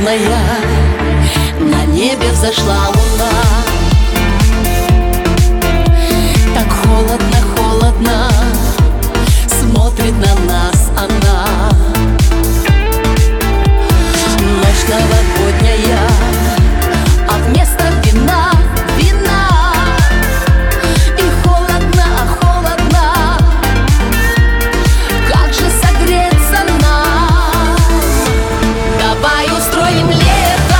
холодная, на небе взошла луна. Так холодно, холодно смотрит на нас она. Ночь новогодняя, а вместо вина вина. И холодно, холодно, как же согреться нам? Давай устроим лето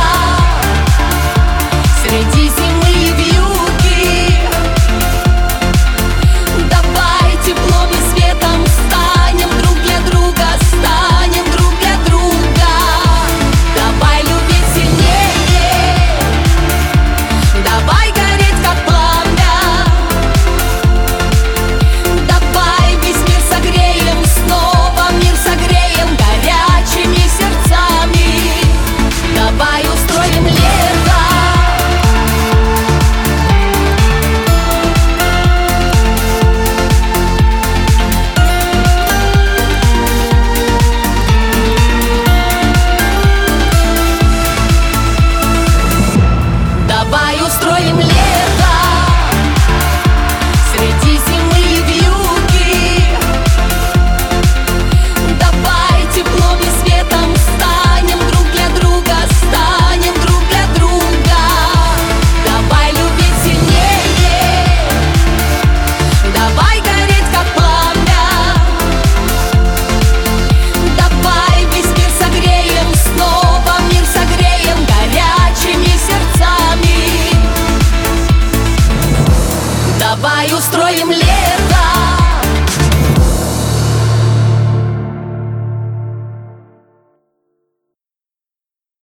среди зимы и вьюги. Давай теплом и светом станем друг для друга, станем друг для друга. Давай любить сильнее, давай гореть как пламя. Давай весь мир согреем, снова мир согреем горячими сердцами. Давай устроим лето. Давай устроим лето среди зимы и вьюги. Давай теплом и светом станем друг для друга, станем друг для друга. Давай любить сильнее, давай гореть как пламя. Давай весь мир согреем, снова мир согреем горячими сердцами. Давай устроим лето